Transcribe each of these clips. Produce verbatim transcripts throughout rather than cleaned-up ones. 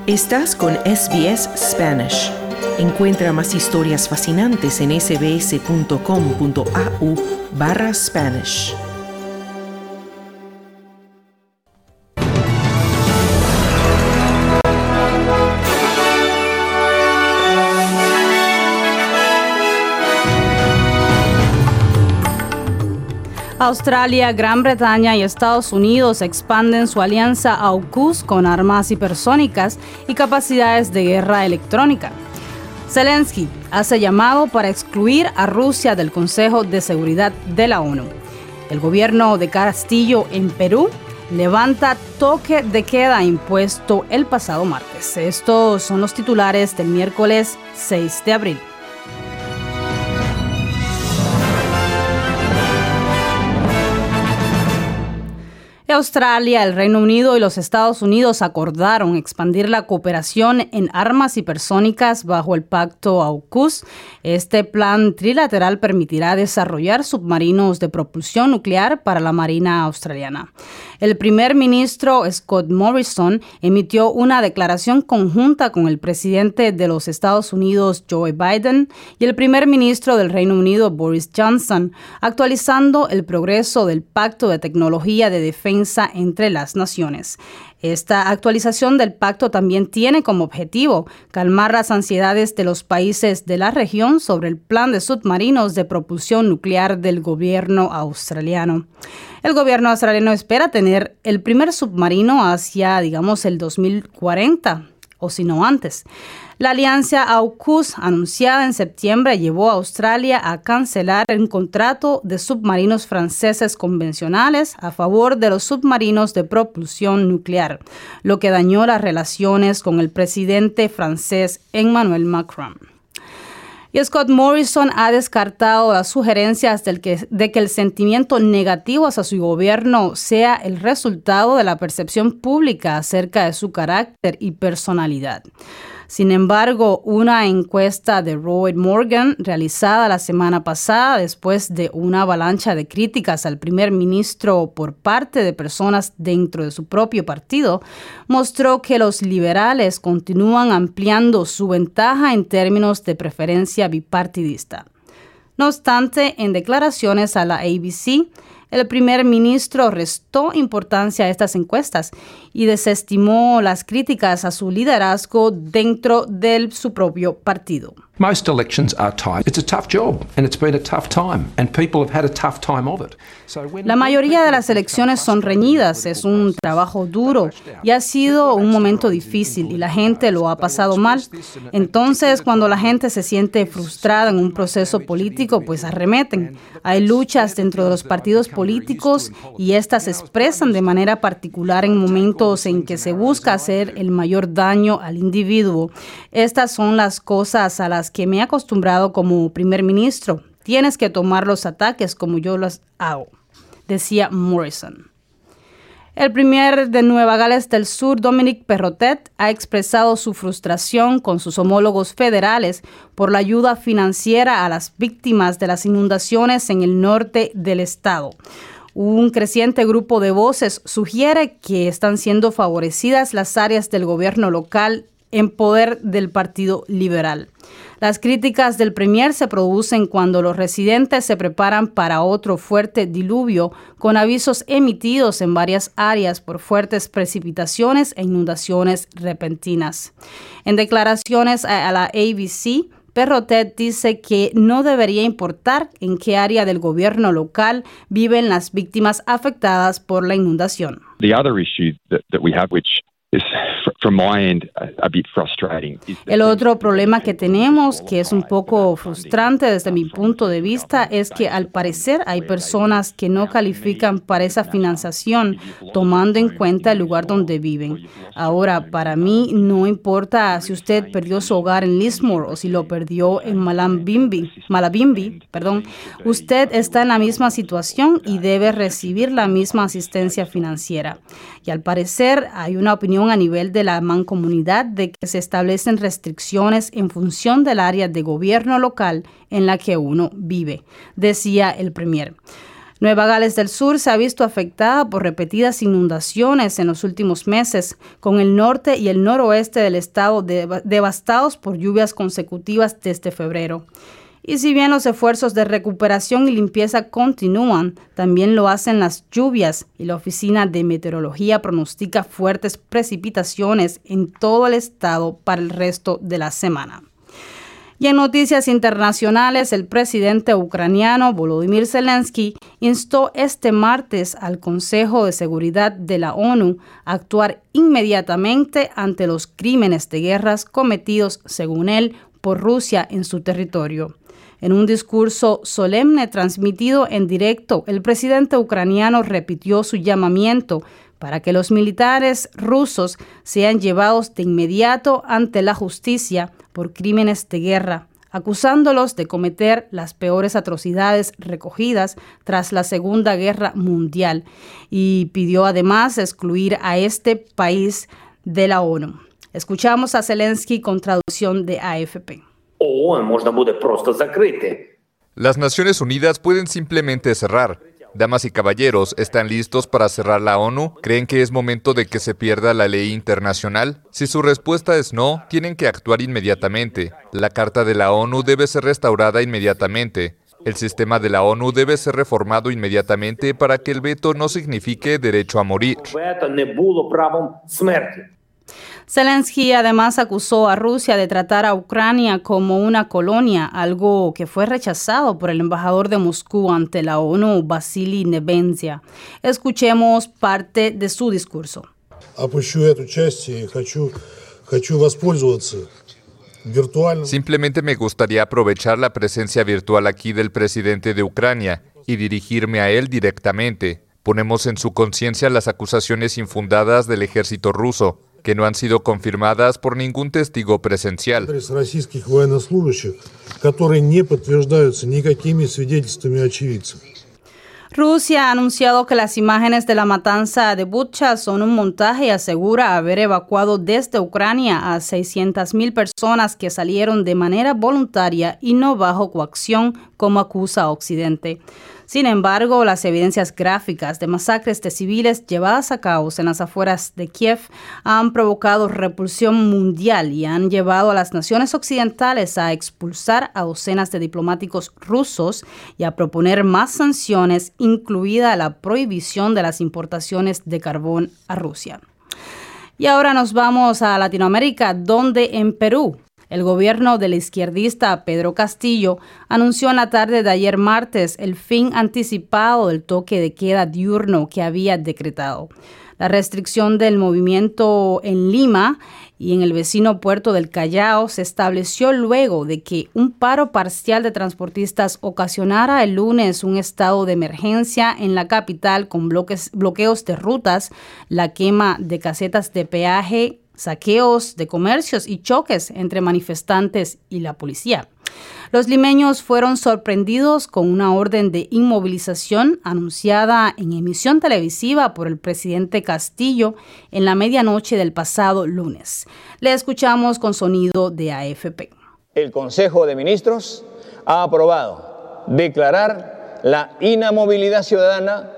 Estás con S B S Spanish. Encuentra más historias fascinantes en sbs.com.au barra Spanish. Australia, Gran Bretaña y Estados Unidos expanden su alianza AUKUS con armas hipersónicas y capacidades de guerra electrónica. Zelensky hace llamado para excluir a Rusia del Consejo de Seguridad de la ONU. El gobierno de Castillo en Perú levanta toque de queda impuesto el pasado martes. Estos son los titulares del miércoles seis de abril. Australia, el Reino Unido y los Estados Unidos acordaron expandir la cooperación en armas hipersónicas bajo el pacto AUKUS. Este plan trilateral permitirá desarrollar submarinos de propulsión nuclear para la Marina australiana. El primer ministro Scott Morrison emitió una declaración conjunta con el presidente de los Estados Unidos, Joe Biden, y el primer ministro del Reino Unido, Boris Johnson, actualizando el progreso del Pacto de Tecnología de Defensa entre las naciones. Esta actualización del pacto también tiene como objetivo calmar las ansiedades de los países de la región sobre el plan de submarinos de propulsión nuclear del gobierno australiano. El gobierno australiano espera tener el primer submarino hacia, digamos, el dos mil cuarenta, o si no antes. La alianza AUKUS, anunciada en septiembre, llevó a Australia a cancelar el contrato de submarinos franceses convencionales a favor de los submarinos de propulsión nuclear, lo que dañó las relaciones con el presidente francés Emmanuel Macron. Y Scott Morrison ha descartado las sugerencias del que, de que el sentimiento negativo hacia su gobierno sea el resultado de la percepción pública acerca de su carácter y personalidad. Sin embargo, una encuesta de Roy Morgan realizada la semana pasada después de una avalancha de críticas al primer ministro por parte de personas dentro de su propio partido mostró que los liberales continúan ampliando su ventaja en términos de preferencia bipartidista. No obstante, en declaraciones a la A B C, el primer ministro restó importancia a estas encuestas y desestimó las críticas a su liderazgo dentro de su propio partido. Most elections are tight. It's a tough job and it's been a tough time and people have had a tough time of it. La mayoría de las elecciones son reñidas, es un trabajo duro y ha sido un momento difícil y la gente lo ha pasado mal. Entonces, cuando la gente se siente frustrada en un proceso político, pues arremeten. Hay luchas dentro de los partidos políticos y estas se expresan de manera particular en momentos en que se busca hacer el mayor daño al individuo. Estas son las cosas a las que me he acostumbrado como primer ministro. Tienes que tomar los ataques como yo los hago, decía Morrison. El premier de Nueva Gales del Sur, Dominic Perrottet, ha expresado su frustración con sus homólogos federales por la ayuda financiera a las víctimas de las inundaciones en el norte del estado. Un creciente grupo de voces sugiere que están siendo favorecidas las áreas del gobierno local en poder del Partido Liberal. Las críticas del premier se producen cuando los residentes se preparan para otro fuerte diluvio, con avisos emitidos en varias áreas por fuertes precipitaciones e inundaciones repentinas. En declaraciones a la A B C, Perrottet dice que no debería importar en qué área del gobierno local viven las víctimas afectadas por la inundación. The other issue that, that we have, which is from my end a bit frustrating. El otro problema que tenemos, que es un poco frustrante desde mi punto de vista, es que al parecer hay personas que no califican para esa financiación, tomando en cuenta el lugar donde viven. Ahora, para mí no importa si usted perdió su hogar en Lismore o si lo perdió en Malabimbi, Malabimbi, perdón, usted está en la misma situación y debe recibir la misma asistencia financiera. Y al parecer hay una opinión a nivel de la mancomunidad de que se establecen restricciones en función del área de gobierno local en la que uno vive, decía el premier. Nueva Gales del Sur se ha visto afectada por repetidas inundaciones en los últimos meses, con el norte y el noroeste del estado dev- devastados por lluvias consecutivas desde febrero. Y si bien los esfuerzos de recuperación y limpieza continúan, también lo hacen las lluvias, y la Oficina de Meteorología pronostica fuertes precipitaciones en todo el estado para el resto de la semana. Y en noticias internacionales, el presidente ucraniano Volodymyr Zelensky instó este martes al Consejo de Seguridad de la ONU a actuar inmediatamente ante los crímenes de guerra cometidos, según él, por Rusia en su territorio. En un discurso solemne transmitido en directo, el presidente ucraniano repitió su llamamiento para que los militares rusos sean llevados de inmediato ante la justicia por crímenes de guerra, acusándolos de cometer las peores atrocidades recogidas tras la Segunda Guerra Mundial, y pidió además excluir a este país de la ONU. Escuchamos a Zelensky con traducción de A F P. Las Naciones Unidas pueden simplemente cerrar. Damas y caballeros, ¿están listos para cerrar la ONU? ¿Creen que es momento de que se pierda la ley internacional? Si su respuesta es no, tienen que actuar inmediatamente. La Carta de la ONU debe ser restaurada inmediatamente. El sistema de la ONU debe ser reformado inmediatamente para que el veto no signifique derecho a morir. Zelensky además acusó a Rusia de tratar a Ucrania como una colonia, algo que fue rechazado por el embajador de Moscú ante la ONU, Vasily Nebenzia. Escuchemos parte de su discurso. Simplemente me gustaría aprovechar la presencia virtual aquí del presidente de Ucrania y dirigirme a él directamente. Ponemos en su conciencia las acusaciones infundadas del ejército ruso, que no han sido confirmadas por ningún testigo presencial. Rusia ha anunciado que las imágenes de la matanza de Bucha son un montaje y asegura haber evacuado desde Ucrania a seiscientas mil personas que salieron de manera voluntaria y no bajo coacción, como acusa Occidente. Sin embargo, las evidencias gráficas de masacres de civiles llevadas a cabo en las afueras de Kiev han provocado repulsión mundial y han llevado a las naciones occidentales a expulsar a docenas de diplomáticos rusos y a proponer más sanciones, incluida la prohibición de las importaciones de carbón a Rusia. Y ahora nos vamos a Latinoamérica, donde en Perú, el gobierno del izquierdista Pedro Castillo anunció en la tarde de ayer martes el fin anticipado del toque de queda diurno que había decretado. La restricción del movimiento en Lima y en el vecino puerto del Callao se estableció luego de que un paro parcial de transportistas ocasionara el lunes un estado de emergencia en la capital con bloques, bloqueos de rutas, la quema de casetas de peaje, saqueos de comercios y choques entre manifestantes y la policía. Los limeños fueron sorprendidos con una orden de inmovilización anunciada en emisión televisiva por el presidente Castillo en la medianoche del pasado lunes. Le escuchamos con sonido de A F P. El Consejo de Ministros ha aprobado declarar la inamovilidad ciudadana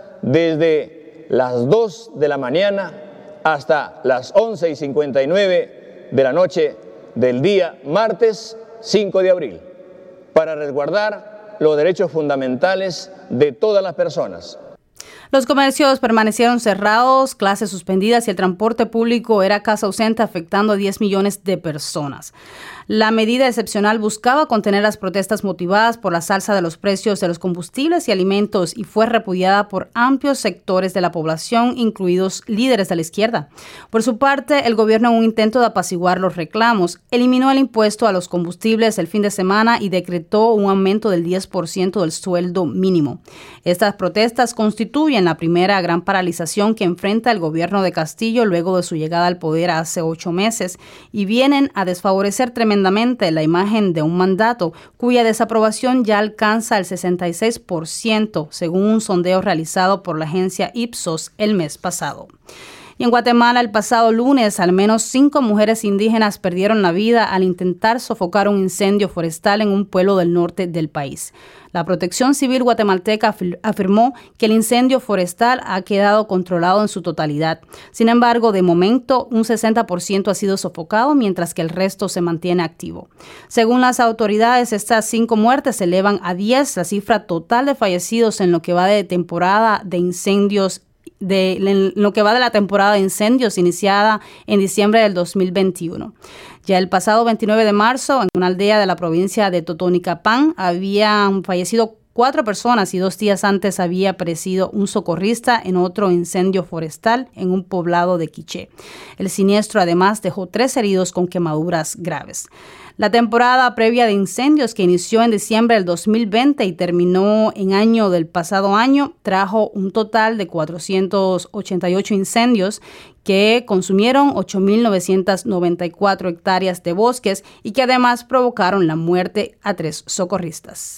desde las dos de la mañana hasta las once y cincuenta y nueve de la noche del día martes cinco de abril, para resguardar los derechos fundamentales de todas las personas. Los comercios permanecieron cerrados, clases suspendidas y el transporte público era casi ausente, afectando a diez millones de personas. La medida excepcional buscaba contener las protestas motivadas por la alza de los precios de los combustibles y alimentos y fue repudiada por amplios sectores de la población, incluidos líderes de la izquierda. Por su parte, el gobierno, en un intento de apaciguar los reclamos, eliminó el impuesto a los combustibles el fin de semana y decretó un aumento del diez por ciento del sueldo mínimo. Estas protestas constituyen la primera gran paralización que enfrenta el gobierno de Castillo luego de su llegada al poder hace ocho meses y vienen a desfavorecer tremendamente la imagen de un mandato cuya desaprobación ya alcanza el sesenta y seis por ciento, según un sondeo realizado por la agencia Ipsos el mes pasado. Y en Guatemala, el pasado lunes, al menos cinco mujeres indígenas perdieron la vida al intentar sofocar un incendio forestal en un pueblo del norte del país. La Protección Civil guatemalteca afirmó que el incendio forestal ha quedado controlado en su totalidad. Sin embargo, de momento, un sesenta por ciento ha sido sofocado, mientras que el resto se mantiene activo. Según las autoridades, estas cinco muertes se elevan a diez, la cifra total de fallecidos en lo que va de temporada de incendios de en lo que va de la temporada de incendios iniciada en diciembre del dos mil veintiuno. Ya el pasado veintinueve de marzo, en una aldea de la provincia de Totonicapán, habían fallecido cuatro personas y dos días antes había perecido un socorrista en otro incendio forestal en un poblado de Quiché. El siniestro además dejó tres heridos con quemaduras graves. La temporada previa de incendios, que inició en diciembre del dos mil veinte y terminó en año del pasado año, trajo un total de cuatrocientos ochenta y ocho incendios que consumieron ocho mil novecientas noventa y cuatro hectáreas de bosques y que además provocaron la muerte a tres socorristas.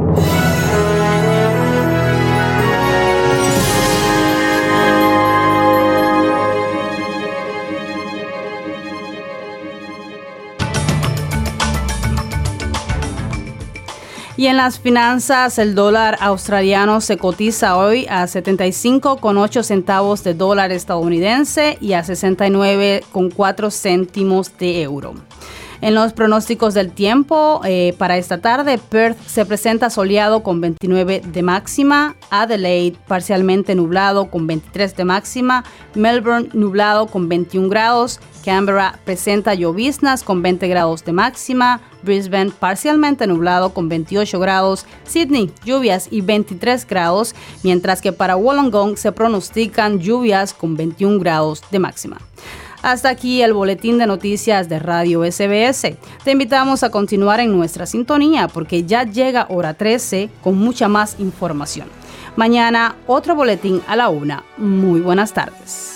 Y en las finanzas, el dólar australiano se cotiza hoy a setenta y cinco con ocho centavos de dólar estadounidense y a sesenta y nueve con cuatro céntimos de euro. En los pronósticos del tiempo, eh, para esta tarde, Perth se presenta soleado con veintinueve de máxima, Adelaide parcialmente nublado con veintitrés de máxima, Melbourne nublado con veintiún grados, Canberra presenta lloviznas con veinte grados de máxima, Brisbane parcialmente nublado con veintiocho grados, Sydney lluvias y veintitrés grados, mientras que para Wollongong se pronostican lluvias con veintiún grados de máxima. Hasta aquí el boletín de noticias de Radio S B S. Te invitamos a continuar en nuestra sintonía porque ya llega hora trece con mucha más información. Mañana otro boletín a la una. Muy buenas tardes.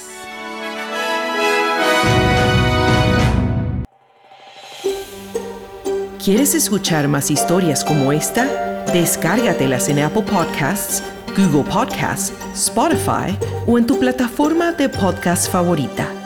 ¿Quieres escuchar más historias como esta? Descárgatelas en Apple Podcasts, Google Podcasts, Spotify o en tu plataforma de podcast favorita.